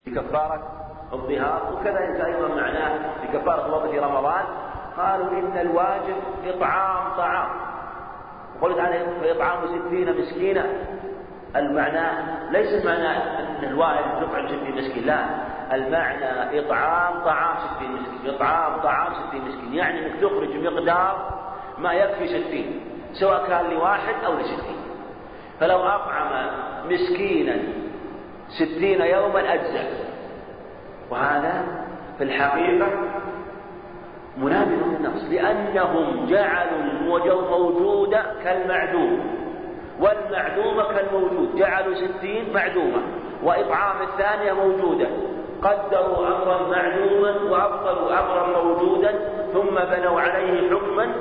كفارة الظهار، وكذلك أيضا معناه بكفارة وقت رمضان. قالوا إن الواجب إطعام طعام، وقلت عليه فإطعام 60 مسكينا. المعنى ليس المعنى أن الواجب يطعم 60 مسكين، لا، المعنى إطعام طعام 60 مسكين، إطعام طعام 60 مسكين، يعني أنك تخرج مقدار ما يكفي 60، سواء كان لواحد أو ل60. فلو أطعم مسكينا 60 يوما أجزاء، وهذا في الحقيقة منافي للنص، لأنهم جعلوا الموجود كالمعدوم والمعدوم كالموجود، جعلوا 60 معدومة وإطعام الثانية موجودة، قدروا أمرا معدوما وأبطلوا أمرا موجودا، ثم بنوا عليه حكما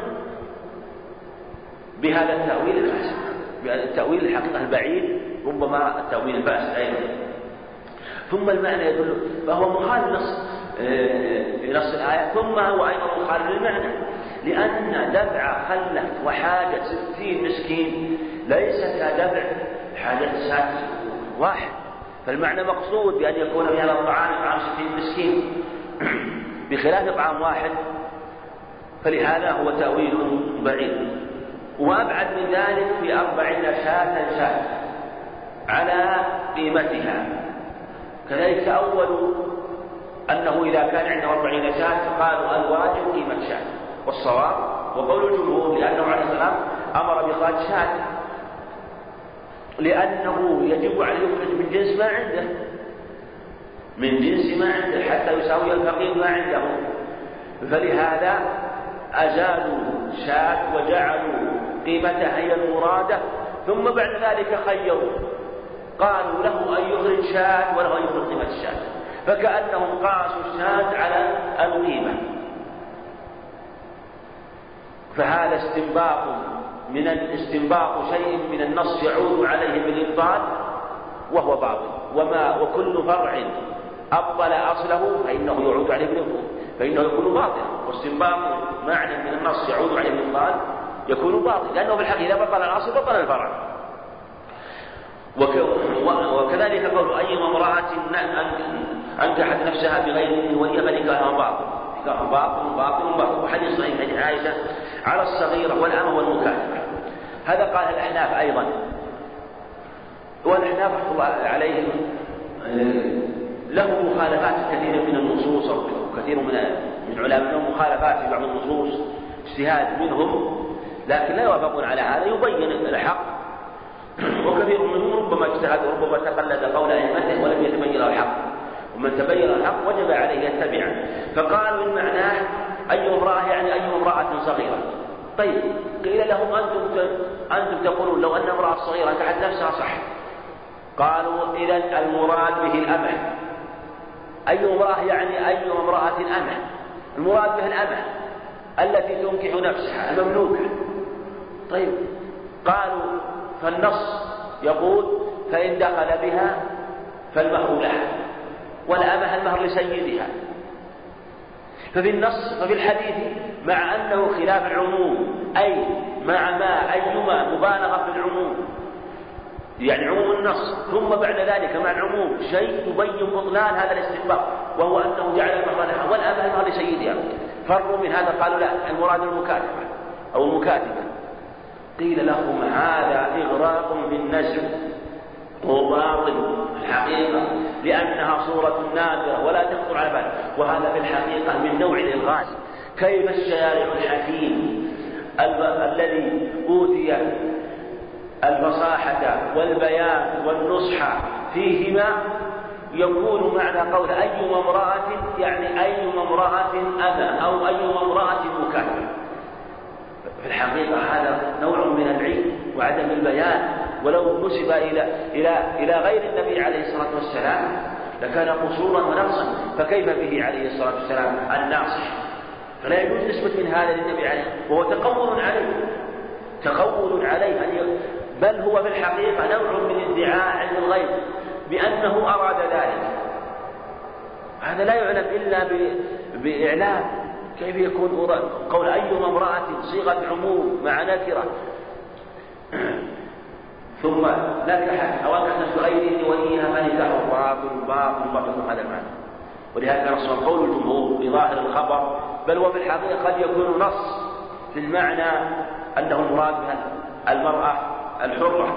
بهذا التأويل الفاسد، بهذا التأويل الحقيقة البعيد، ربما التأويل الفاسد أيضا. ثم المعنى يدل، فهو مخالف نص الآية، ثم هو أيضا مخالف للمعنى، لأن دفع خلة وحاجة 60 مسكين ليس كدفع حاجة شخص واحد، فالمعنى مقصود بأن يكون من هذا الطعام إطعام 60 مسكين بخلاف إطعام واحد، فلهذا هو تأويل بعيد. وأبعد من ذلك في 40 شاة على قيمتها، كذلك تأولوا أنه إذا كان عنده 40 شاة قالوا الواجب قيمة شاة، والصواب وقول الجمهور لأنه عليه السلام أمر بإخراج شاة، لأنه يجب عليه يخرج من جنس ما عنده، من جنس ما عنده حتى يساوي الفقير ما عنده، فلهذا أزالوا شاة وجعلوا قيمتها هي المرادة، ثم بعد ذلك خيروا، قالوا له أن يخرج شاة وله أن يخرج قيمة الشاة، فكأنهم قاسوا الشاة على القيمة. فهذا استنباط شيء من النص يعود عليه بالإبطال وهو باطل، وكل فرع أبطل أصله فإنه يعود عليه بالإبطال، فإنه يكون باطلا، واستنباط معنى من النص يعود عليه بالإبطال يكون باطل، لأنه في الحقيقة إذا بطل الأصل بطل الفرع. وكذلك قول أيما امرأة أنكحت نفسها بغير إذن ولي فنكاحها باطل، وحديث صحيح حديث عائشة على الصغيرة والأمة والمكاتبة. هذا قال الأحناف أيضا، والأحناف رحمه الله عليهم له مخالفات كثيرة من النصوص، وكثير من علماء لهم مخالفات في بعض النصوص اجتهاد منهم، لكن لا يوافقون على هذا، يبين الحق، وكثير منهم ربما اجتهد وربما تقلد قول أئمته ولم يتبين له الحق، ومن تبين الحق وجب عليه يتبعه. فقالوا إن معناه أي امرأة يعني أي امرأة صغيرة. طيب قيل لهم أنتم تقولون لو أن امرأة صغيرة انكحت نفسها صح، قالوا إذن المراد به الأمة، أي امرأة يعني أي امرأة أمة، المراد به الأمة التي تنكح نفسها المملوكة. طيب قالوا فالنص يقول فإن دخل بها فالمهر لها، والأمة المهر لسيدها، ففي النص وفي الحديث مع أنه خلاف العموم، أي مع ما أيما مبالغة في العموم يعني عموم النص، ثم بعد ذلك مع العموم شيء يبين بطلان هذا الاستنباط، وهو أنه جعل المهر لها والأمة المهر لسيدها. فروا من هذا قالوا لا، المراد المكاتبة أو المكاتبة. قيل لهم هذا إغراق بالنزع وباطل الحقيقة، لأنها صورة نادرة ولا تخطر على بال، وهذا في الحقيقة من نوع الإلغاز. كيف الشارع الحكيم الذي أوتي الفصاحة والبيان والنصح فيهما يكون معنى قول أيما امرأة يعني أيما امرأة أنا أو أيما امرأة مكاتبة؟ في الحقيقة هذا نوع من العلم وعدم البيان، ولو نسب إلى غير النبي عليه الصلاة والسلام لكان قصورا ونقصا، فكيف به عليه الصلاة والسلام الناصح؟ فلا يجوز نسبة من هذا للنبي عليه، وهو تقول عليه بل هو في الحقيقة نوع من ادعاء عند الغيب بأنه أراد ذلك. هذا لا يعلم إلا بإعلام. كيف يكون قول أيما امرأة صيغة عموم مع نكرة؟ ثم نكحت أو أنكحت بغيره وليها فنكاحه باطل هذا المعنى. ولهذا رسول قول الجمهور بظاهر الخبر، بل وفي الحقيقة قد يكون نص في المعنى أنه المراد بها المرأة الحرة.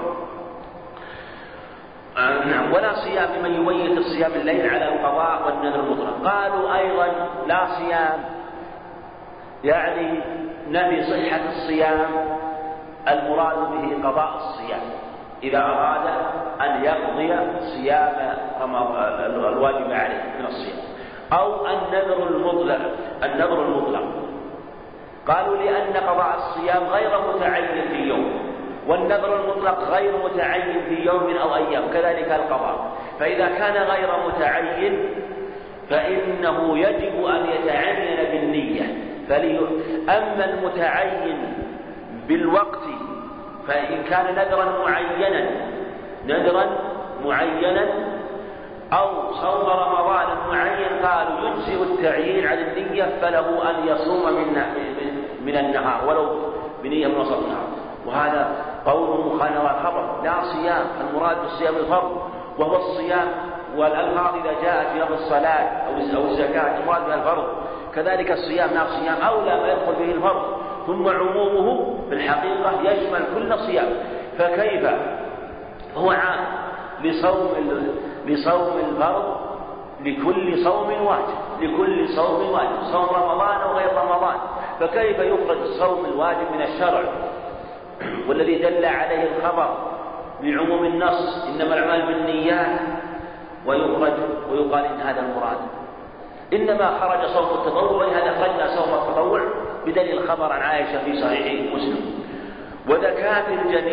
ولا صيام لمن يميت صيام الليل على القضاء والنذر المطلق. قالوا أيضا لا صيام يعني نفي صحة الصيام، المراد به قضاء الصيام إذا أراد أن يقضي صيام الواجب عليه من الصيام، أو النذر المطلق. قالوا لأن قضاء الصيام غير متعين في يوم، والنذر المطلق غير متعين في يوم أو أيام، كذلك القضاء. فإذا كان غير متعين فإنه يجب أن يتعين بالنية. أما المتعين بالوقت فإن كان نذرا معينا أو صوم رمضان معين قالوا يجزئ التعيين عن النية، فله أن يصوم من النهار ولو بنية من وسط النهار. وهذا قول مخالف الخبر. لا صيام، المراد بالصيام الفرض وهو الصيام، والألفاظ إذا جاءت في لفظ الصلاة أو الزكاة المراد بها الفرض، كذلك الصيام لا صيام أولى ما يدخل به الفرض، ثم عمومه في الحقيقة يشمل كل صيام. فكيف هو عام لصوم الفرض لكل صوم واجب، صوم رمضان وغير رمضان، فكيف يخرج الصوم الواجب من الشرع والذي دل عليه الخبر بعموم النص إنما الأعمال بالنيات، ويخرج ويقال إن هذا المراد. إنما خرج صوم التطوع، ولهذا خرجنا صوم التطوع بدليل الخبر عن عائشة في صحيح مسلم. وزكاة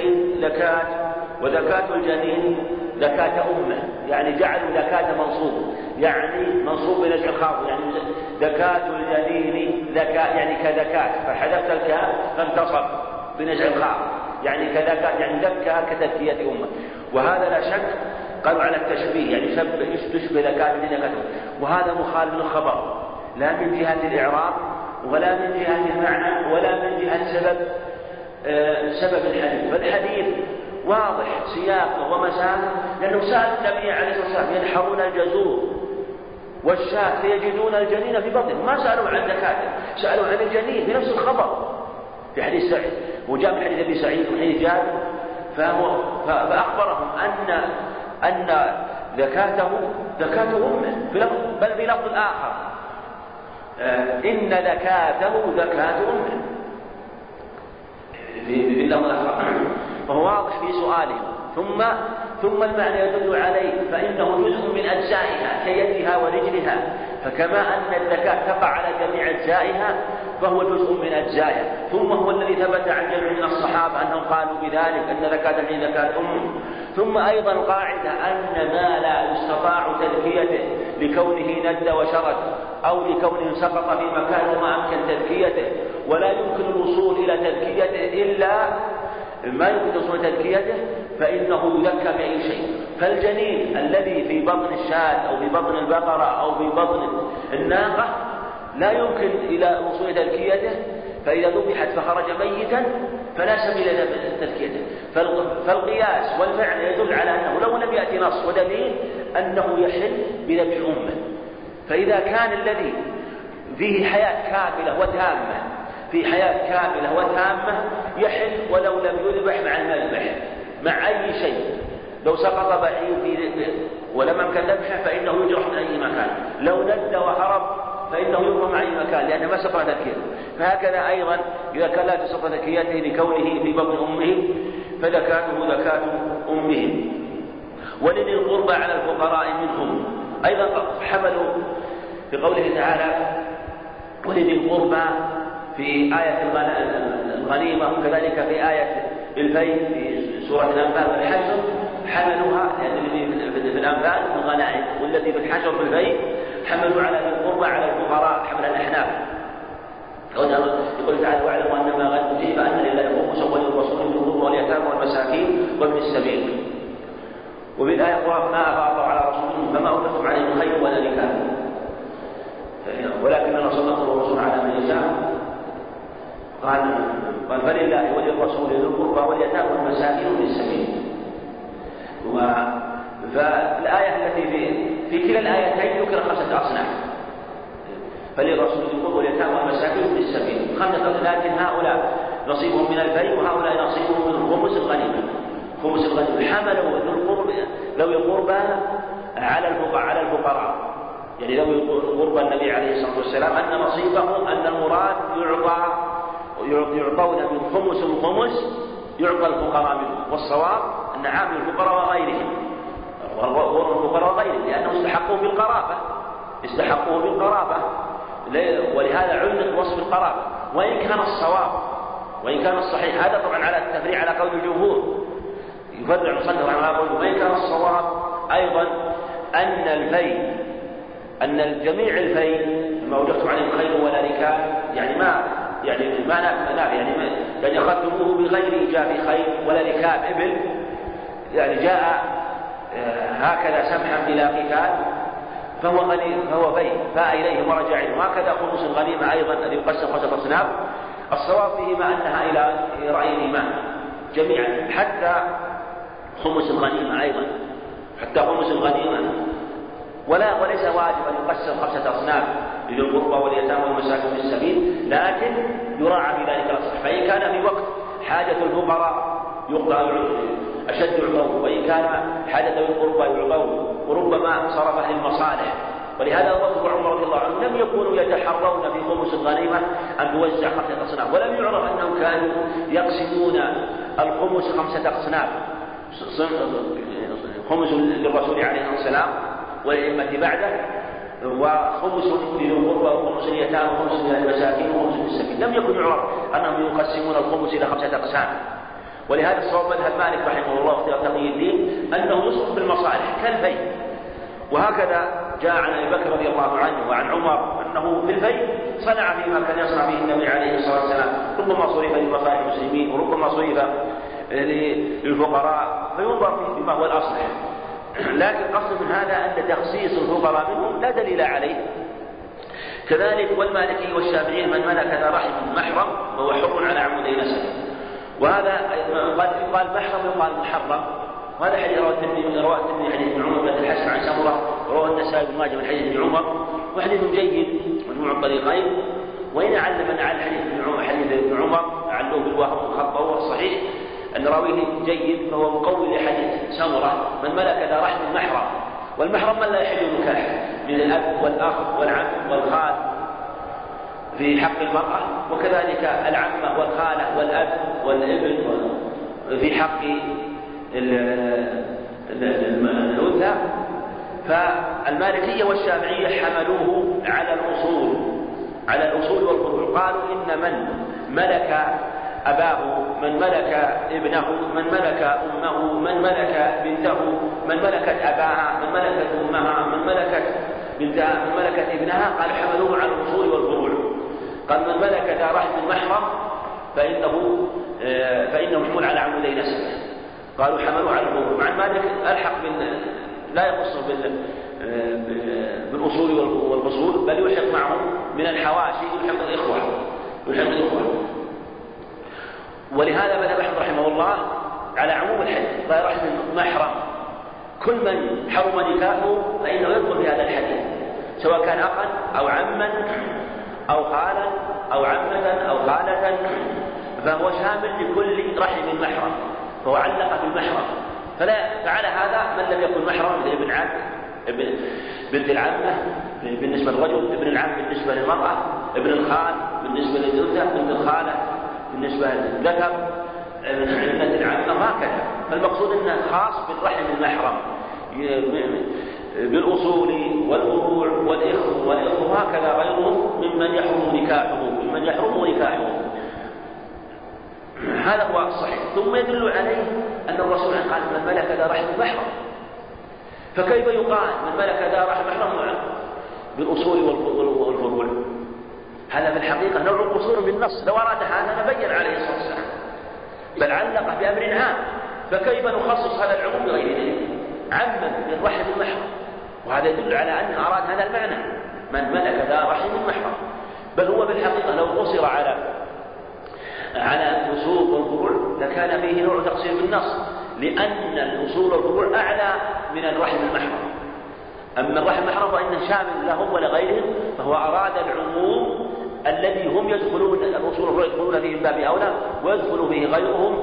الجنين زكاة أمه، يعني جعلوا زكاة منصوب بنزع الخاء، يعني زكاة الجنين زكاة يعني كزكاة، فحذفت الكاف فانتصب بنزع الخاء، يعني كزكاة يعني زكاة كتزكية أمه. وهذا لا شك قالوا على التشبيه، يعني تشبه زكاة الجنين، وهذا مخالف للخبر لا من جهة الإعراب ولا من جهة المعنى ولا من جهة سبب الحديث. فالحديث واضح سياقه ومساله، لأنه سأل النبي عليه الصلاة والسلام ينحرون الجزور والشاة فيجدون الجنين في بطنه، ما سألوا عن زكاته، سألوا عن الجنين في نفس الخبر في حديث سعيد، وجاء من حديث أبي سعيد وحديث جابر، فأخبرهم أن زكاته زكاة أمه، بل في لفظ آخر إن زكاته زكاة أمه في اللفظ الآخر. فهو واضح في سؤالهم. ثم المعنى يدل عليه، فإنه جزء من أجزائها كيدها ورجلها، فكما أن الزكاة تقع على جميع أجزائها فهو جزء من أجزائها. ثم هو الذي ثبت عن جميع من الصحابة أنهم قالوا بذلك أن زكاة الجنين زكاة أمه. ثم أيضا قاعدة أن ما لا يستطاع تزكيته لكونه ند وشرد أو لكونه سقط في مكان وما أمكن تزكيته، ولا يمكن الوصول إلى تزكيته إلا ما يمكن الوصول إلى تزكيته فإنه يزكى بأي شيء. فالجنين الذي في بطن الشاة أو في بطن البقرة أو في بطن الناقة لا يمكن إلى وصول تزكيته، فإذا ذبحت فخرج ميتا فلا سبيل لتزكيته. فالقياس والمعنى يدل على أنه لو لم يأتي نص ودليل أنه يحل بذبح أمه. فإذا كان الذي فيه حياة كاملة وتامة يحل ولو لم يذبح مع المذبح مع أي شيء. لو سقط بعير ولم يمكن ذبحه فإنه يجرح من أي مكان، لو ند وهرب فإنه يرمى مع أي مكان لأنه ما استطاع تذكيته. فهكذا أيضا إذا كان لا تستطيع تذكيته لكونه في بطن أمه فزكاته زكاة أمه. ولذي القربى على الفقراء منهم أيضا حملوا في قوله تعالى ولذي القربى في آية الغنيمة، وكذلك في آية الفيء في سورة الأنفال والحشر حملوها، يعني في الأنفال في الغنائم، والتي في الحشر في الفيء حملوا على ذي القربى على الفقراء حمل الأحناف. يقول تعالى واعلموا أن ما غنمتم فأن لله خمسه وللرسول بالقربى واليتامى والمساكين وابن السبيل. وفي الآية أخرى ما أفاء الله على رسوله فما أوجفتم عليه من خير ولا نكاح ولكن الله الرسول على من يشاء. قال فلله وللرسول ذي القربى واليتامى والمساكين وابن السبيل. فالآية التي في كلا الآيتين ذكر 5 أصناف، فللرسول ذي القربى واليتامى والمساكين وابن السبيل 5، لكن هؤلاء نصيبهم من البيع وهؤلاء نصيبهم من خمس الغنيمة. خمس الغنيمة حملوا ذوي القربى على الفقراء، يعني ذوي القربى النبي عليه الصلاة والسلام أن نصيبهم أن المراد يعطون من خمس الخمس يعطى الفقراء منه، والصواب أن عامل الفقراء وغيرهم الفقراء وغيرهم لأنهم استحقوه بالقرابة، ولهذا علق وصف القرابة. وإن كان الصواب وإن كان الصحيح، هذا طبعا على التفريع على قول الجمهور، يفرع المصنف على قوله. وإن كان الصواب أيضا أن الجميع الفيء ما وجدتم عليه خير ولا ركاب، يعني ما نافع، يعني أخذتموه بغير إيجاب خير ولا ركاب إبل، يعني جاء هكذا سمحا بلا قتال فهو فيء فاء إليه ورجع إليه. وهكذا خمس الغنيمة أيضا الذي يقسم 5 أصناف، الصواب فيهما أنها إلى رأي الإمام جميعا، حتى خمس الغنيمة أيضا، حتى خمس الغنيمة وليس واجب أن يقسم 5 أصناف لذي القربى واليتامى والمساكين في السبيل، لكن يراعى في ذلك الأصناف. فإن كان في وقت حاجة الفقراء أشد يعطوه، وإن كان حاجة ذوي القربى يعطوه، وربما صرف للمصالح. ولهذا أبو بكر وعمر رضي الله عنهم لم يكونوا يتحرون في خمس الغنيمة أن توزع 5 أصناف، ولم يعرف أنهم كانوا يقسمون الخمس 5 أصناف، خمس للرسول عليه الصلاة والسلام والأئمة بعده، وخمس لذي القربى وخمس لليتامى وخمس للمساكين وخمس للسبيل. لم يكن يعرف أنهم يقسمون الخمس إلى 5 أقسام. ولهذا الصواب مذهب مالك رحمه الله واختيار تقي الدين أنه يصرف بالمصالح كالفيء. وهكذا جاء عن أبي بكر رضي الله عنه وعن عمر أنه في الفيء صنع فيما كان يصنع به النبي عليه الصلاة والسلام، ربما صرف لمصالح المسلمين وربما صرف للفقراء، فينظر فيه بما هو الأصلح. لكن قصد من هذا أن تخصيص الفقراء منهم لا دليل عليه. كذلك والمالكي والشافعي من ملك ذا رحم محرم فهو حر على عمودي نسب، وهذا قال محرم يقال محرم. وهذا حديث رواه الترمذي حديث ابن عمر بن الحسن عن سمرة، ورواه النسائي بن ماجه من حديث ابن عمر، وحديث جيد مجموع الطريقين. وإن علم من على حديث ابن عمر علوه بالوهم والخطأ، وهو الصحيح أن راويه جيد فهو مقوي لحديث سمرة من ملك ذا رحم محرم. والمحرم من لا يحل نكاح من الأب والأخ والعم والخال في حق المرأة، وكذلك العمة والخالة والأب والابن في حق الأنثى. فالمالكية والشافعية حملوه على الأصول والفروع. قالوا إن من ملك أباه، من ملك ابنه، من ملك أمه، من ملك بنته، من ملكت أباها، من ملكت أمها، من ملكت بنتها، من ملكت ابنها، قال حملوه على الأصول والفروع. قال من ملك ذا رحم محرم فإنه محمول على عمودي نسبه، قالوا حملوه على الفروع. مع مالك ألحق لا يخص بالأصول والفصول، بل يلحق معه من الحواشي يلحق الإخوة. ولهذا مذهب أحمد رحمه الله على عموم الحديث ذا رحم محرم، كل من حرم نكاحه فإنه يدخل في هذا الحديث، سواء كان أخا أو عما أو خالا أو عمة أو خالة، فهو شامل لكل رحم محرم، فهو علق بالمحرم. فعلى هذا من لم يكن محرم مثل ابن عم، بنت العمة بالنسبة للرجل، ابن العم بالنسبة للمرأة، ابن الخال بالنسبة للأنثى، بنت الخالة بالنسبة للذكر، ابنة العمة، وهكذا. فالمقصود أنه خاص بالرحم المحرم بالأصول والفروع والإخوة وهكذا غيرهم ممن يحرم نكاحه. هذا هو الصحيح. ثم يدل عليه أن الرسول قال من ملك ذا رحم محرم، فكيف يقال من ملك ذا رحم محرم بالأصول والفروع؟ هذا في الحقيقة نوع قصور بالنص، لو أراد هذا نبين عليه الصلاة والسلام، بل علق بأمر عام، فكيف نخصص هذا العموم بغير ذلك عما بالرحم المحرم؟ وهذا يدل على أن أراد هذا المعنى من ملك ذا رحم محرم. بل هو بالحقيقة لو قصر على الأصول والفروع لكان فيه نوع تقصير بالنص، لأن الأصول والفروع أعلى من الرحم المحرم. أما الرحم المحرم فإنه شامل لهم ولغيرهم، فهو أراد العموم الذي هم يدخلون الأصول والفروع يدخلون فيه من باب أولى، ويدخل فيه غيرهم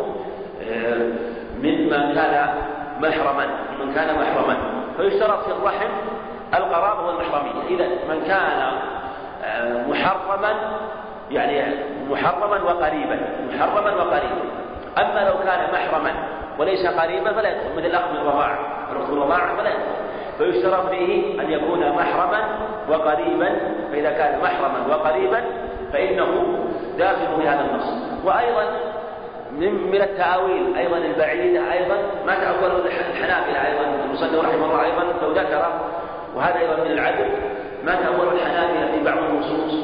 ممن كان محرما. فيشترط في الرحم القرابة والمحرمية. إذا من كان محرما يعني محرما وقريبا. أما لو كان محرما وليس قريبا فلا يدخل، مثل الأخذ الرضاعة فلا يدخل. فيشترط فيه أن يكون محرما وقريبا، فإذا كان محرما وقريبا فإنه داخل في هذا النص. وأيضا من التأويل أيضا البعيدة أيضا ما تأوله الحنابلة، أيضا المصنف رحمه الله أيضا لو ذكر، وهذا أيضا من العدل ما تأوله الحنابلة في بعض النصوص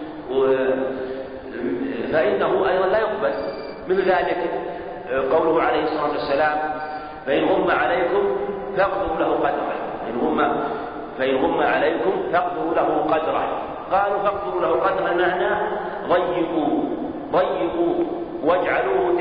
فإنه أيضا لا يقبل. من ذلك قوله عليه الصلاة والسلام: فإن غم عليكم فاقدروا له قدره. فإن غم عليكم فاقدروا له قدره. قالوا فاقدروا له قدره معنى ضيقوا واجعلوه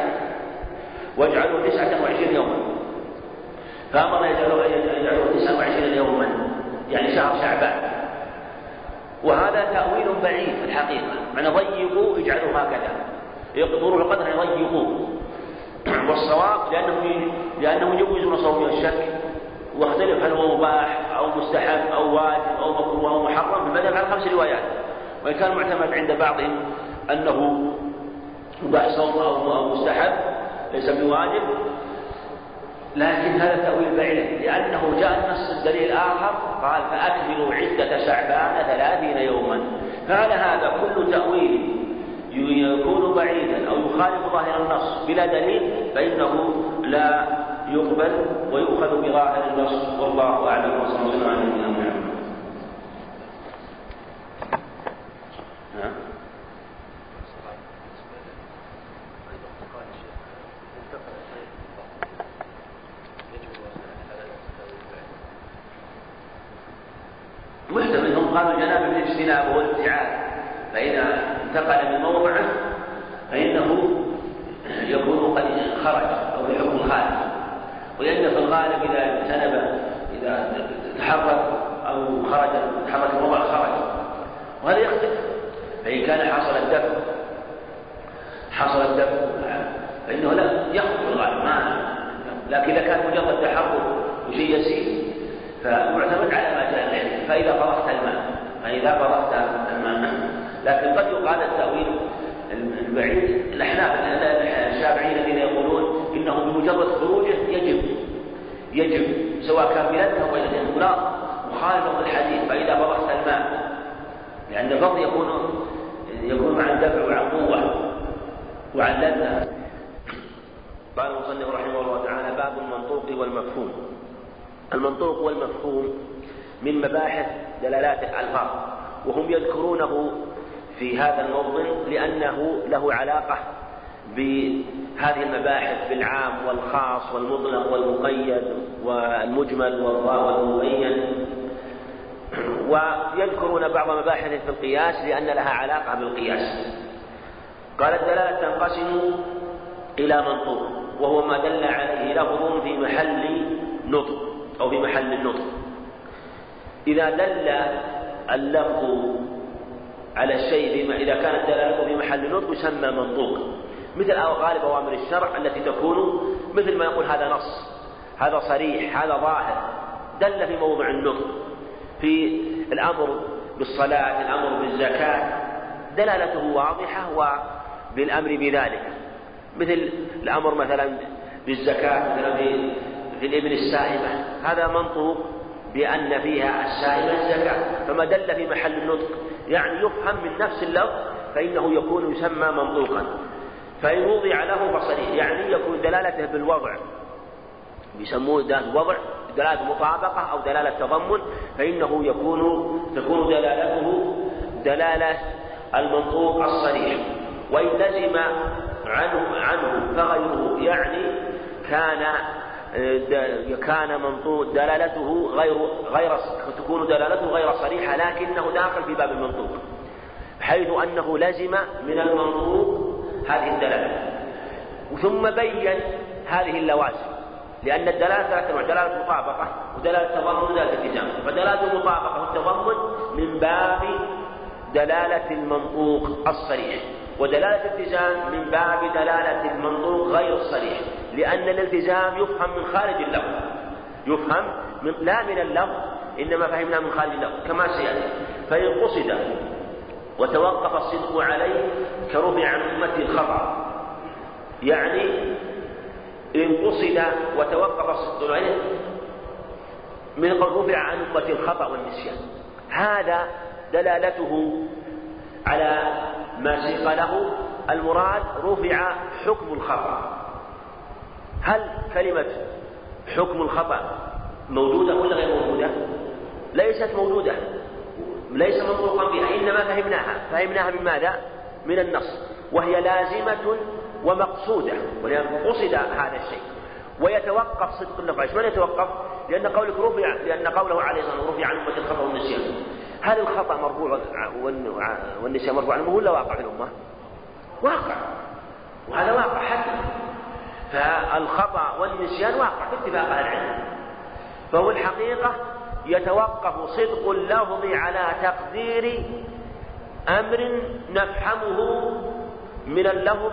29 يوما. فأمر يجعلوه 29 يوما يعني شهر شعبان. وهذا تأويل بعيد في الحقيقة، معنى ضيقوا اجعلوا هكذا، يقدروا القدر يضيقوه. والصواب لأنهم يجوزون صوم الشك، واختلف هل هو مباح أو مستحب أو واجب أو مكروه أو محرم في المذهب على 5 روايات. وإن كان معتمد عند بعضهم أنه مباح صوم أو مستحب ليس بواجب، لكن هذا تأويل بعيد، لأنه جاء النص الدليل الآخر قال: فأكملوا عدة شعبان 30 يوما. فعلى هذا كل تأويل يكون بعيدا أو يخالف ظاهر النص بلا دليل فإنه لا يقبل ويؤخذ بظاهر النص. والله أعلم، وصلى الله على نبينا محمد. محتمل هم قالوا الجنابة بالاجتناب والابتعاد، فإذا انتقل من موضعه فإنه يكون قد خرج أو بحكم خارج. ولأن في الغالب إذا تحرك أو تحرك الموضع خرج، وهذا يختلف. فإن كان حصل الدفع فإنه لا يخرج في الغالب، لكن إذا كان مجرد تحرك وشيء يسير فمعتمد على ما جاء العلم. فإذا فرغت الماء. لكن قد يقال التأويل البعيد الأحناف الشافعيين الذين يقولون إنه بمجرد خروجه يجب سواء كان بلده أو غير ذلك، لا مخالفة الحديث. فإذا فرغت الماء، لأن الفرض يكون مع الدفع وعن قوة وعن لذة. قال المصنف رحمه الله تعالى: باب المنطوق والمفهوم. المنطوق والمفهوم من مباحث دلالات الألفاظ، وهم يذكرونه في هذا الموضع لأنه له علاقة بهذه المباحث بالعام والخاص والمطلق والمقيد والمجمل والمبين. ويذكرون بعض مباحث في القياس لأن لها علاقة بالقياس. قال: الدلالة تنقسم إلى منطوق، وهو ما دل عليه لفظ في محل نطق أو في محل النطق. إذا دل اللفظ على الشيء إذا كانت دلالته في محل النطق يسمى منطوق، مثل غالب أوامر الشرع التي تكون مثل ما يقول هذا نص، هذا صريح، هذا ظاهر، دل في موضع النطق. في الأمر بالصلاة، الأمر بالزكاة، دلالته واضحة وبالأمر بذلك، مثل الأمر مثلا بالزكاة مثلا في الإبل السائبة، هذا منطوق بأن فيها السائبة الزكاة، فما دل في محل النطق يعني يفهم من نفس اللفظ فإنه يكون يسمى منطوقا. فإن وضع له فصريح يعني يكون دلالته بالوضع، يسموه دلالة وضع، دلالة مطابقة أو دلالة تضمن، فإنه تكون دلالته دلالة المنطوق الصريح. وإن لزم عنه فغيره يعني كان منطوق دلالته تكون دلالته غير صريحة لكنه داخل في باب المنطوق، حيث أنه لزم من المنطوق هذه الدلالة. ثم بين هذه اللوازم، لأن الدلالة ثلاثة أنواع: دلالة مطابقة ودلالة تضمن ودلالة التزام. فدلالة المطابقة والتضمن من باب دلالة المنطوق الصريح، ودلالة الالتزام من باب دلالة المنطوق غير الصريح، لأن الالتزام يفهم من خارج اللفظ، يفهم لا من اللفظ، إنما فهمنا من خارج اللفظ كما سيأتي. فإن قصد وتوقف الصدق عليه كرفع عن أمته الخطأ، يعني إن قصد وتوقف الصدق عليه من قول رفع عن أمته الخطأ والنسيان، هذا دلالته على ما سيق له المراد رفع حكم الخطأ. هل كلمة حكم الخطأ موجودة ولا غير موجودة؟ ليست موجودة، ليس منطوقا بها، إنما فهمناها من ماذا؟ من النص، وهي لازمة ومقصودة، ولأن قصد هذا الشيء. ويتوقف صدق اللفظ. من يتوقف؟ لأن قوله عليه الصلاة والسلام رفع عن أمة الخطأ والنسيان. هل الخطأ مرفوع والنسيان مرفوع عنه ولا واقع في الأمة؟ واقع، وهذا واقع حتى. فالخطأ والنسيان واقع باتفاق أهل العلم. فهو الحقيقة يتوقف صدق اللفظ على تقدير أمر نفهمه من اللفظ،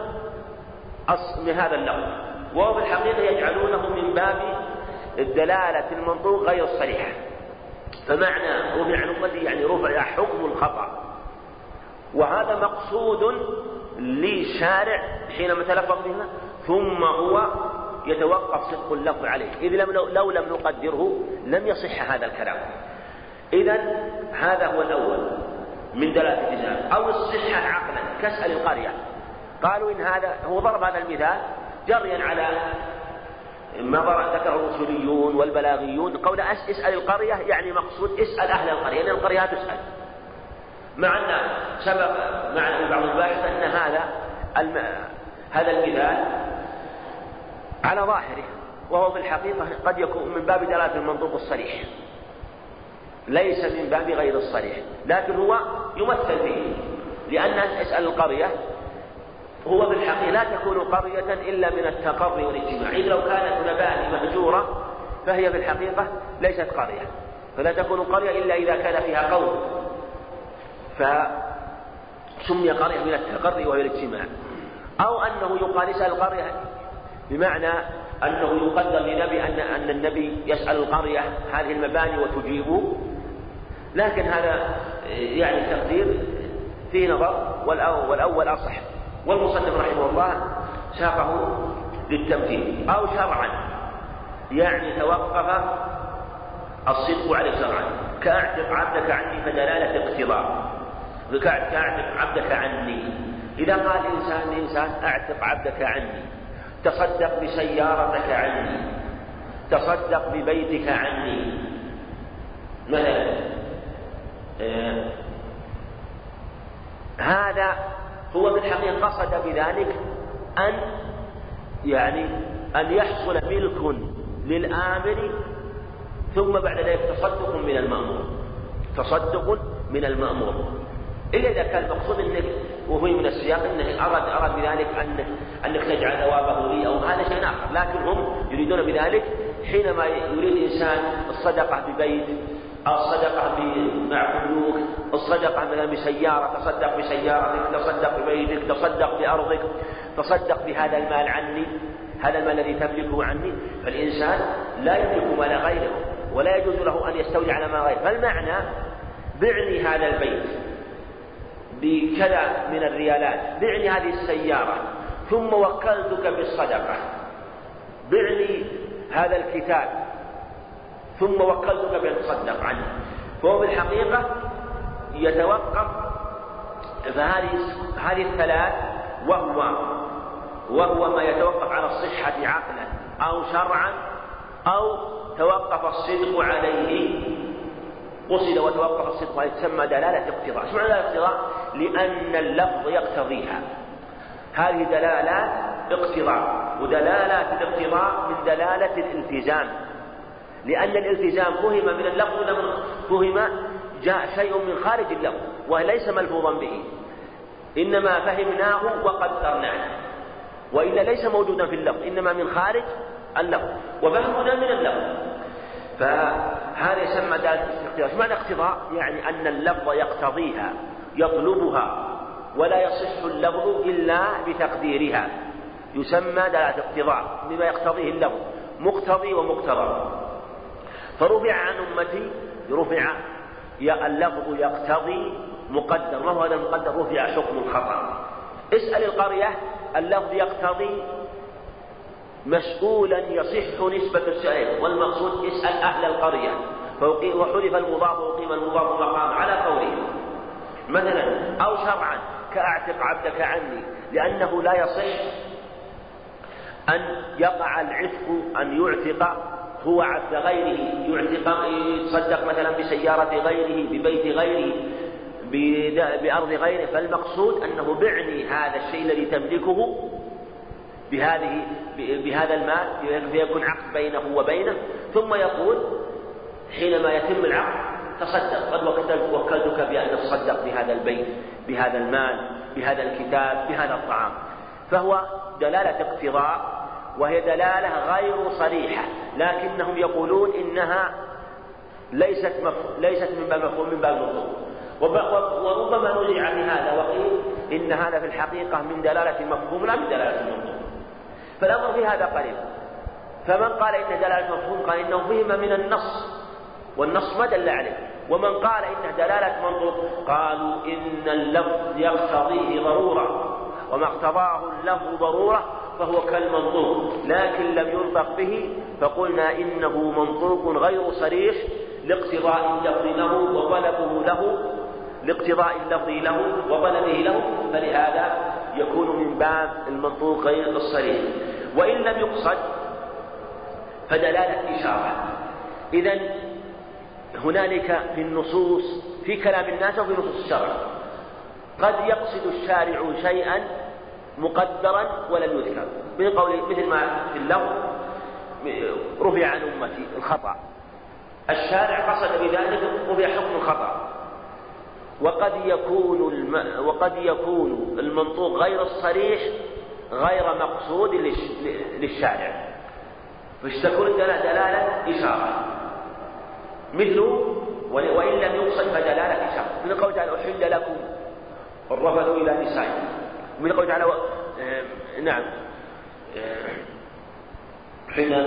من هذا اللفظ، وهو في الحقيقة يجعلونه من باب الدلالة المنطوق غير الصريحة. فمعنى رفع عن أمتي يعني رفع حكم الخطأ، وهذا مقصود للشارع حينما تلفظ بها، ثم هو يتوقف صدق اللفظ عليه، إذ لو لم نقدره لم يصح هذا الكلام. إذن هذا هو الأول من دلالة الالتزام. أو الصحة عقلا كاسأل القرية، قالوا إن هذا هو ضرب هذا المثال جريا على ما ذكره الأصوليون والبلاغيون، قول اسأل القرية يعني مقصود اسأل أهل القرية، لأن القرية تسأل، مع أن سبق مع بعض الباحث أن هذا المثال على ظاهره، وهو في الحقيقة قد يكون من باب دلالة المنطوق الصريح، ليس من باب غير الصريح، لكن هو يمثل به، لأن اسأل القرية هو في الحقيقة لا تكون قرية إلا من التقري والاجتماع، إذ لو كانت مباني مهجورة فهي في الحقيقة ليست قرية، فلا تكون قرية إلا إذا كان فيها قوم، فسمي قرية من التقري والاجتماع. أو أنه يقال اسأل القرية بمعنى أنه يقدر لنبي أن النبي يسأل القرية هذه المباني وتجيبه، لكن هذا يعني التقدير فيه نظر، والأول أصح، والمصنف رحمه الله ساقه للتمثيل. أو شرعا يعني توقف الصدق عليه شرعا، كأعتق عبدك عني فدلالة اقتضاء، كأعتق عبدك عني. إذا قال إنسان أعتق عبدك عني، تصدق بسيارتك عني، تصدق ببيتك عني مثلا، هذا هو بالحقيقة قصد بذلك أن يحصل ملك للآمر، ثم بعد ذلك تصدق من المأمور، إلا إذا كان المقصود أنك وهو من السياق أنه أراد بذلك أنك تجعل ثوابه لي، أو هذا شيء آخر، لكن هم يريدون بذلك حينما يريد إنسان الصدقة ببيت، الصدقة بمعبودك، الصدقة مثلا بسيارة، تصدق بسيارتك، تصدق ببيتك، تصدق بأرضك، تصدق بهذا المال عني، هذا المال الذي تملكه عني. فالإنسان لا يملك مال غيره، ولا يجوز له أن يستولي على ما غيره. فالمعنى بعني هذا البيت بكذا من الريالات، بعني هذه السيارة، ثم وكلتك بالصدقة، بعني هذا الكتاب، ثم وكلتك بأن تصدق عنه. فهو بالحقيقة يتوقف، فهذه الثلاث وهو ما يتوقف على الصحة عقلا أو شرعا، أو توقف الصدق عليه، قصد وتوقف الصدق عليه، تسمى دلالة اقتضاء. شو معنى دلالة اقتضاء؟ لأن اللفظ يقتضيها. هذه دلالات اقتضاء، ودلالات الاقتضاء من دلالة الالتزام، لأن الالتزام فهم من اللفظ ولا فهم جاء شيء من خارج اللفظ وليس ملفوظا به، إنما فهمناه وقدرناه. وإلا ليس موجودا في اللفظ، إنما من خارج اللفظ، وفهمنا من اللفظ. فهذا يسمى دلالة الاقتضاء. ايش معنى اقتضاء؟ يعني أن اللفظ يقتضيها يطلبها ولا يصح اللفظ إلا بتقديرها، يسمى دلالة اقتضاء بما يقتضيه اللفظ، مقتضي ومقتضى. فرفع عن أمتي، رفع اللفظ يقتضي مقدر. ما هو هذا المقدر؟ رفع حكم الخطأ. اسأل القرية، اللفظ يقتضي مسؤولا يصح نسبة السائل، والمقصود اسأل أهل القرية، وحذف المضاف وقيم المضاف مقام على قوله. مثلا أو شرعا كأعتق عبدك عني، لأنه لا يصح أن يقع العتق أن يعتق هو عبد غيره، يتصدق مثلا بسيارة غيره، ببيت غيره، بأرض غيره. فالمقصود أنه بعني هذا الشيء الذي تملكه بهذا المال، فيكون عقد بينه وبينه، ثم يقول حينما يتم العقد تصدق، قد وكلتك بأن تصدق بهذا البيت، بهذا المال، بهذا الكتاب، بهذا الطعام. فهو دلالة اقتضاء، وهي دلالة غير صريحة، لكنهم يقولون إنها ليست من باب المفهوم، من باب المطلوب. وربما نزع في هذا وقيل إن هذا في الحقيقة من دلالة المفهوم لا من دلالة المطلوب. فالأمر في هذا قريب. فمن قال إن دلالة المفهوم قال إنه فهم من النص، والنص ما دل عليه. ومن قال إن دلالة منطوق قالوا إن اللفظ يقتضيه ضرورة، وما اقتضاه اللفظ ضرورة فهو كالمنطوق، لكن لم ينطق به، فقلنا إنه منطوق غير صريح لاقتضاء اللفظ له وطلبه له، لاقتضاء اللفظ له وطلبه له، فلهذا يكون من باب المنطوق غير الصريح. وإن لم يقصد فدلالة إشارة. إذن هنالك في النصوص، في كلام الناس وفي نصوص الشرع، قد يقصد الشارع شيئا مقدرا ولم يذكر، من قول مثل ما في اللفظ رفع عن أمتي الخطأ، الشارع قصد بذلك رفع حكم الخطأ. وقد يكون المنطوق غير الصريح غير مقصود للشارع، فاشتكون دلالة إشارة، مثل وإن لم يقصد فدلالة إشارة، من قول تعالى أحل لكم الرفث إلى نسائكم، من قول تعالى نعم حين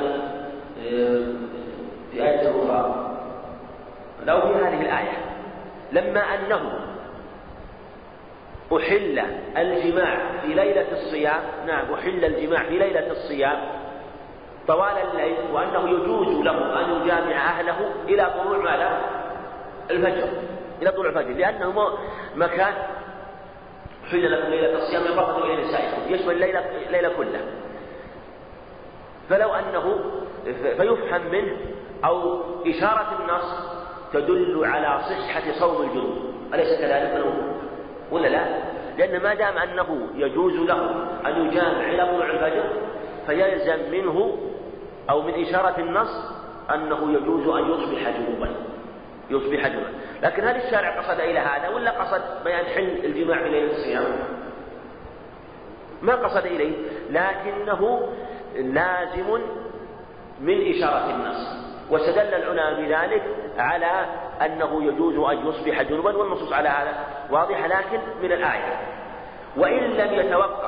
في آية أخرى لو في هذه الآية لما أنه أحل الجماع في ليلة الصيام، نعم أحل الجماع في ليلة الصيام طوال الليل، وأنه يجوز له أن يجامع أهله إلى طلوع ماذا؟ الفجر، إلى طلوع الفجر، لأنه مكان حل لكم ليلة الصيام الرفث إلى نسائكم، يشمل الليلة كلها. فلو أنه فيفهم منه أو إشارة النص تدل على صحة صوم الجنوب، أليس كذلك ولا لا؟ لأن ما دام أنه يجوز له أن يجامع إلى طلوع الفجر فيلزم منه أو من إشارة النص أنه يجوز أن يصبح جنوبا. لكن هل الشارع قصد إلى هذا ولا قصد بيان حل الجماع في ليلة الصيام؟ ما قصد إليه، لكنه لازم من إشارة النص. واستدل العلماء بذلك على أنه يجوز أن يصبح جنوبا، والنصوص على هذا واضحة، لكن من الآية. وإن لم يتوقف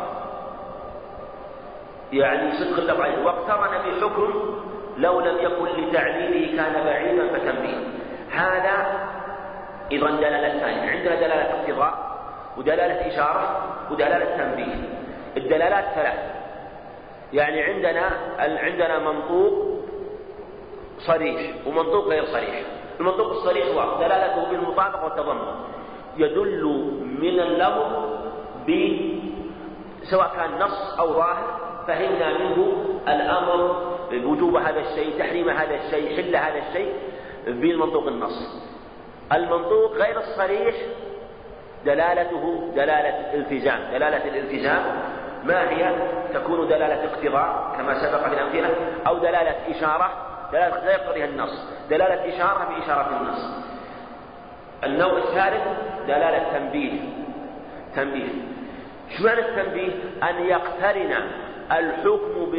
يعني صدق اللفظ واقترن بحكم لو لم يكن لتعليله كان بعيدا فتنبيه، هذا إذن دلالة ثانية. عندنا دلالة اقتضاء ودلالة إشارة ودلالة تنبيه. الدلالات ثلاث، يعني عندنا منطوق صريح ومنطوق غير صريح. المنطوق الصريح هو دلالته بالمطابقة والتضمن، يدل من اللفظ سواء كان نص أو ظاهر، فهمنا منه الأمر بوجوب هذا الشيء، تحريم هذا الشيء، حل هذا الشيء بالمنطوق النص. المنطوق غير الصريح دلالته دلالة التزام. دلالة الالتزام ما هي؟ تكون دلالة اقتضاء كما سبق في الأمثلة، أو دلالة إشارة، دلالة لا يقتضيها النص، دلالة إشارة بإشارة النص. النوع الثالث دلالة تنبيه. ايش معنى التنبيه؟ أن يقترن الحكم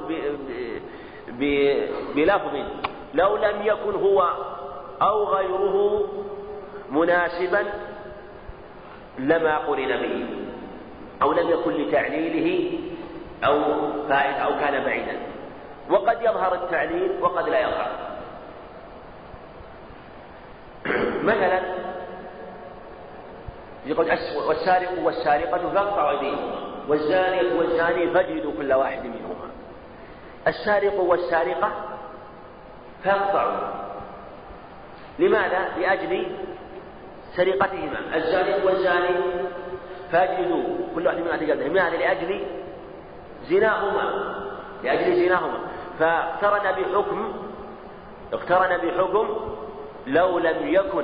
بلفظ لو لم يكن هو أو غيره مناسبا لما قرن به، أو لم يكن لتعليله أو فائدة أو كان بعيدا. وقد يظهر التعليل وقد لا يظهر. مثلا يقول والسارق والسارقة فاقطعوا أيديهما والزانية والزاني فاجلدوا كل واحد منهما. السارق والسارقة فاقطعوا، لماذا؟ لأجل سرقتهما. الزاني والزاني فاجلدوا كل واحد منهما جلدة، لماذا؟ لأجل زناهما. فاقترن بحكم لو لم يكن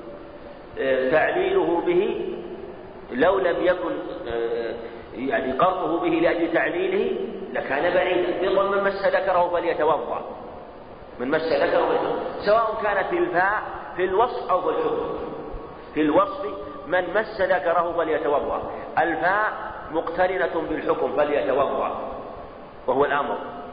تعليله به، لو لم يكن يعني قرضه به لأجل تعليله لكان بعيدا. يقول من مس ذكره فليتوضأ، سواء كان في الفاء في الوصف أو في الحكم. في الوصف من مس ذكره فليتوضأ، الفاء مقترنة بالحكم فليتوضأ وهو الأمر.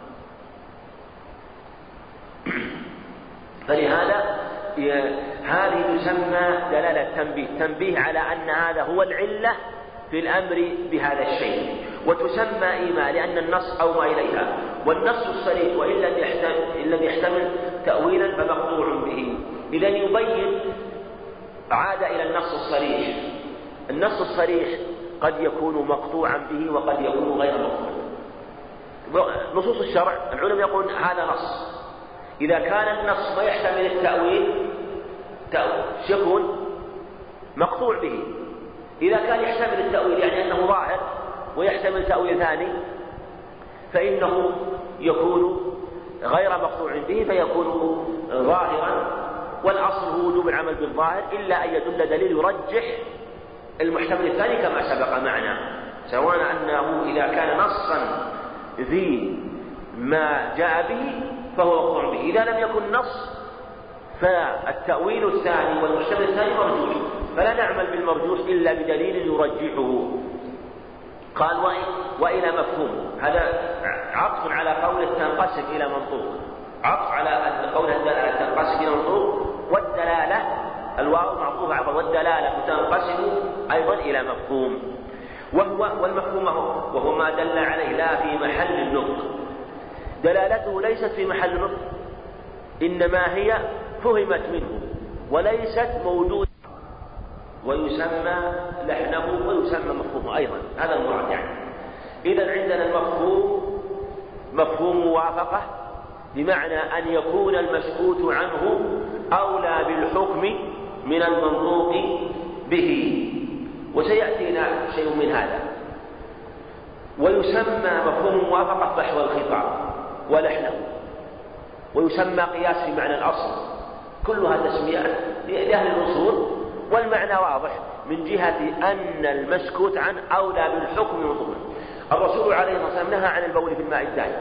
فلهذا هذه تسمى دلالة تنبيه على أن هذا هو العلة في الأمر بهذا الشيء، وتسمى إيماء لأن النص أومى إليها. والنص الصريح وإن لم يحتمل تأويلا فمقطوع به. إذن يبين عاد إلى النص الصريح. النص الصريح قد يكون مقطوعا به وقد يكون غير مقطوع. نصوص الشرع العلماء يقولون هذا نص، إذا كان النص ما يحتمل التأويل يكون مقطوع به. إذا كان يحتمل التأويل يعني أنه ظاهر ويحتمل تأويل ثاني فإنه يكون غير مقطوع به فيكون ظاهرا. والأصل هو وجوب العمل بالظاهر إلا أن يدل دليل يرجح المحتمل الثاني كما سبق معنا، سواء أنه إذا كان نصا ذي ما جاء به فهو مقطوع به. إذا لم يكن نص فالتأويل الثاني والمحتمل الثاني مرجوح، فلا نعمل بالمرجوح إلا بدليل يرجحه. قال وإلى مفهوم، هذا عطف على قوله تنقسم إلى منطوق، عطف على قوله الدلالة تنقسم إلى منطوق، والدلالة الواو معطوفة على والدلالة تنقسم أيضا إلى مفهوم. والمفهوم وهو ما دل عليه لا في محل النطق. دلالته ليست في محل النطق، إنما هي فهمت منه وليست موجودة، ويسمى لحنه ويسمى مفهومه أيضا. هذا المراد يعني. إذن عندنا المفهوم مفهوم موافقة، بمعنى أن يكون المسكوت عنه أولى بالحكم من المنطوق به، وسيأتينا شيء من هذا. ويسمى مفهوم موافقة فحوى الخطاب ولحنه، ويسمى قياس في معنى الأصل. كلها تسميات لأهل الأصول، والمعنى واضح من جهة أن المسكوت عنه أولى بالحكم من المنطوق. الرسول عليه الصلاة والسلام نهى عن البول في الماء الدائم،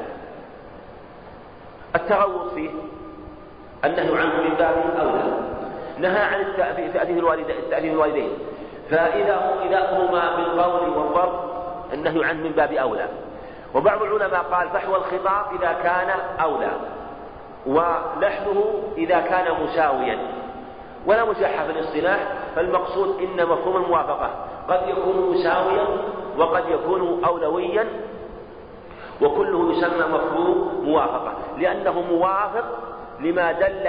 التغوط فيه النهي عنه من باب أولى. نهى عن تأديب الوالدين، فإذا هما بالقول والضرب النهي عنه من باب أولى. وبعض العلماء قال فحوى الخطاب إذا كان أولى، ولحنه إذا كان مساويا. ولا مشاحة في الاصطلاح، فالمقصود إن مفهوم الموافقة قد يكون مساويا وقد يكون أولويا، وكله يسمى مفهوم موافقة لأنه موافق لما دل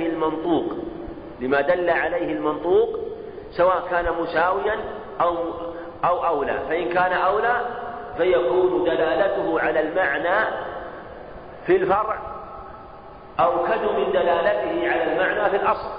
عليه المنطوق، سواء كان مساويا أو أولى. فإن كان أولى فيكون دلالته على المعنى في الفرع أوكد من دلالته على المعنى في الأصل.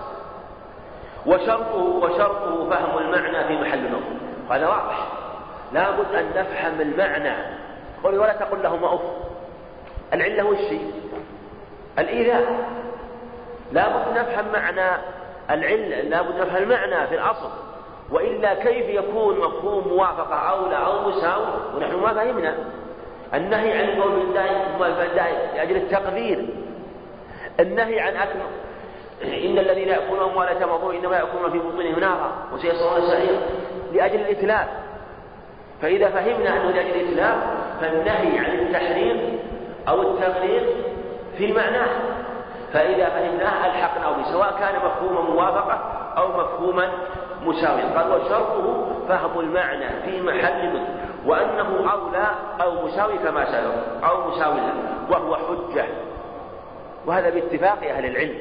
وشرطه فهم المعنى في محل النظر. هذا واضح، لا بد أن نفهم المعنى. ولا تقل لهما أف. العلة هو الشيء الإيذاء، لا بد نفهم معنى العلة، لا بد نفهم المعنى في الأصل، وإلا كيف يكون مفهوم موافقة أولى أو مساوي ونحن ما فهمنا؟ النهي عن القول بالداء لأجل التقدير، النهي عن أكل إن الذين يأكلون أموال اليتامى ظلما إنما يأكلون في بطونهم نارا وسيصلون سعيرا لأجل الإتلاف. فإذا فهمنا أنه لأجل الإتلاف فالنهي عن التحريم أو التغليظ في معناه، فإذا فهمناه ألحقناه به سواء كان مفهوما موافقة أو مفهوما مساويا. قال وشرطه فهم المعنى في محل منه، وأنه أولى أو مساوي كما سبق أو مساوي له، وهو حجة. وهذا باتفاق أهل العلم